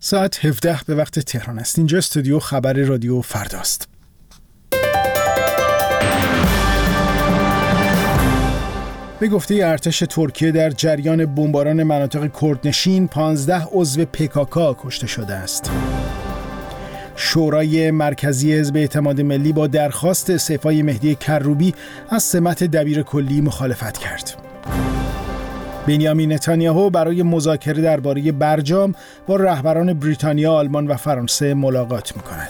ساعت 17 به وقت تهران است. اینجا استودیو خبر رادیو فرداست. به گفته ارتش ترکیه در جریان بمباران مناطق کردنشین 15 عضو PKK کشته شده است. شورای مرکزی حزب اعتماد ملی با درخواست استعفای مهدی کروبی از سمت دبیر کلی مخالفت کرد. بنیامین نتانیاهو برای مذاکره درباره برجام با رهبران بریتانیا، آلمان و فرانسه ملاقات می‌کند.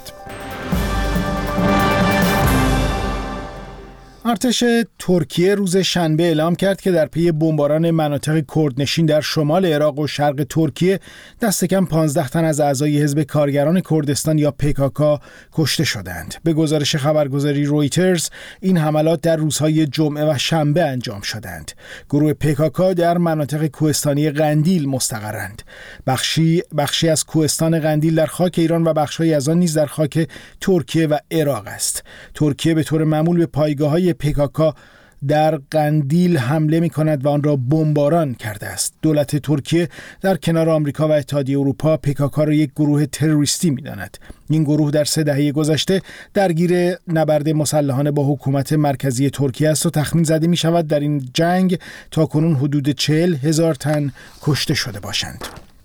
ارتش ترکیه روز شنبه اعلام کرد که در پی بمباران مناطق کردنشین در شمال عراق و شرق ترکیه دست کم 15 تن از اعضای حزب کارگران کردستان یا PKK کشته شدند. به گزارش خبرگزاری رویترز این حملات در روزهای جمعه و شنبه انجام شدند. گروه PKK در مناطق کوهستانی قندیل مستقرند. بخشی از کوهستان قندیل در خاک ایران و بخش‌هایی از آن نیز در خاک ترکیه و عراق است. ترکیه به طور معمول به پایگاه‌های PKK در قندیل حمله می‌کند و آن را بمباران کرده است. دولت ترکیه در کنار آمریکا و اتحادیه اروپا PKK را یک گروه تروریستی می‌داند. این گروه در 3 دهه گذشته درگیر نبرد مسلحانه با حکومت مرکزی ترکیه است و تخمین زده می‌شود در این جنگ تاکنون حدود 40,000 تن کشته شده باشند.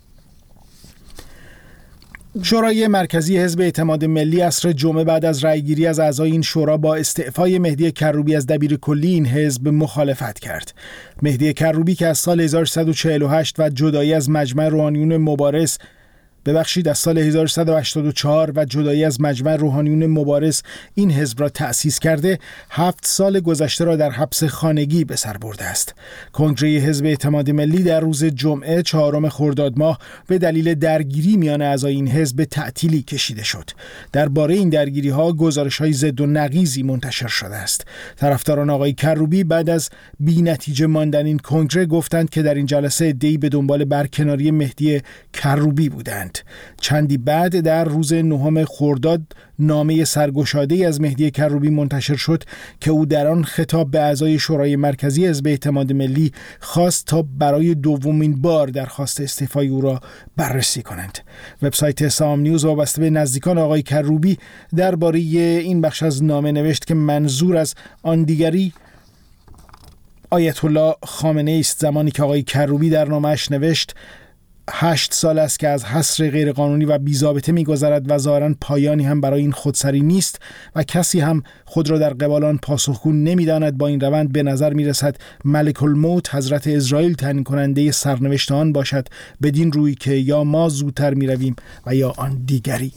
شورای مرکزی حزب اعتماد ملی عصر جمعه بعد از رأیگیری از اعضای این شورا با استعفای مهدی کروبی از دبیر کلی این حزب مخالفت کرد. مهدی کروبی که از سال 1148 و جدایی از مجمع روحانیون مبارز از سال 1184 و جدایی از مجمع روحانیون مبارز این حزب را تأسیس کرده، 7 سال گذشته را در حبس خانگی به سر برده است. کنگره حزب اعتماد ملی در روز جمعه 4 خرداد ماه به دلیل درگیری میان اعضای این حزب به تعطیلی کشیده شد. درباره این درگیری‌ها گزارش‌های ضد و نقیضی منتشر شده است. طرفداران آقای کروبی بعد از بی‌نتیجه ماندن این کنگره گفتند که در این جلسه عده‌ای به دنبال برکناری مهدی کروبی بودند. چندی بعد در روز 9 خرداد نامه سرگشاده‌ای از مهدی کروبی منتشر شد که او در آن خطاب به اعضای شورای مرکزی حزب اعتماد ملی خواست تا برای دومین بار درخواست استعفای او را بررسی کنند. وبسایت سام نیوز وابسته به نزدیکان آقای کروبی درباره این بخش از نامه نوشت که منظور از آن دیگری آیت الله خامنه ای است. زمانی که آقای کروبی در نامه‌اش نوشت 8 سال است که از حصر غیرقانونی و بی‌ضابطه می‌گذرد و ظاهراً پایانی هم برای این خودسری نیست و کسی هم خود را در قبال آن پاسخگو نمی‌داند. با این روند به نظر می‌رسد ملک الموت حضرت اسرائیل تعیین کننده سرنوشت آن باشد، بدین روی که یا ما زودتر می‌رویم و یا آن دیگری.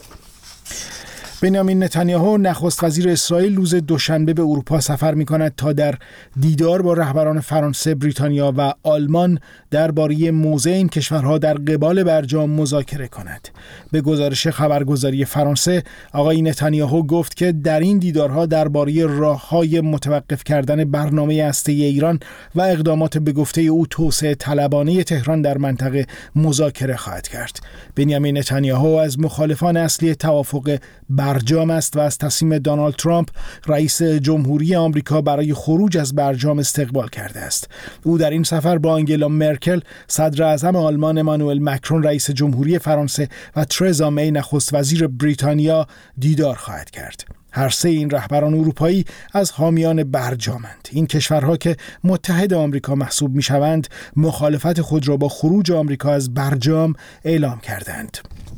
بنیامین نتانیاهو نخست وزیر اسرائیل روز دوشنبه به اروپا سفر می‌کند تا در دیدار با رهبران فرانسه، بریتانیا و آلمان درباره موضع این کشورها در قبال برجام مذاکره کند. به گزارش خبرگزاری فرانسه، آقای نتانیاهو گفت که در این دیدارها درباره راه‌های متوقف کردن برنامه هسته‌ای ایران و اقدامات به گفته او توسعه طلبانه تهران در منطقه مذاکره خواهد کرد. بنیامین نتانیاهو از مخالفان اصلی توافق برجام است و از تصمیم دونالد ترامپ رئیس جمهوری آمریکا برای خروج از برجام استقبال کرده است. او در این سفر با آنگلا مرکل، صدر اعظم آلمان امانوئل مکرون رئیس جمهوری فرانسه و ترزا می نخست وزیر بریتانیا دیدار خواهد کرد. هر سه این رهبران اروپایی از حامیان برجامند. این کشورها که متحد آمریکا محسوب می‌شوند، مخالفت خود را با خروج آمریکا از برجام اعلام کردند.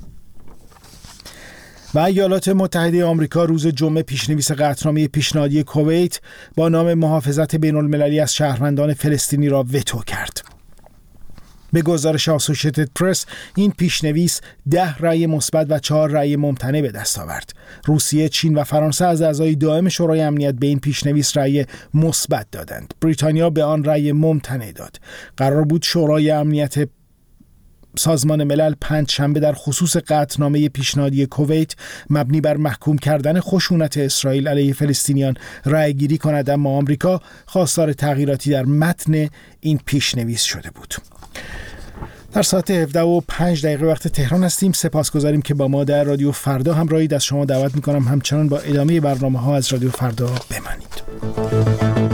و ایالات متحده آمریکا روز جمعه پیشنویس قطعنامه پیشنهادی کویت با نام محافظت بین‌المللی از شهروندان فلسطینی را وتو کرد. به گزارش اسوسییتد پرس این پیشنویس 10 رأی مثبت و 4 رأی ممتنع به دست آورد. روسیه، چین و فرانسه از اعضای دائم شورای امنیت به این پیشنویس رأی مثبت دادند. بریتانیا به آن رأی ممتنع داد. قرار بود شورای امنیت سازمان ملل پنجشنبه در خصوص قطعنامه پیشنهادی کویت مبنی بر محکوم کردن خشونت اسرائیل علیه فلسطینیان رأی‌گیری کند، اما آمریکا خواستار تغییراتی در متن این پیشنویس شده بود. در ساعت 17:05 وقت تهران هستیم. سپاسگزاریم که با ما در رادیو فردا همراهید. از شما دعوت می‌کنم همچنان با ادامه برنامه‌ها از رادیو فردا بمانید.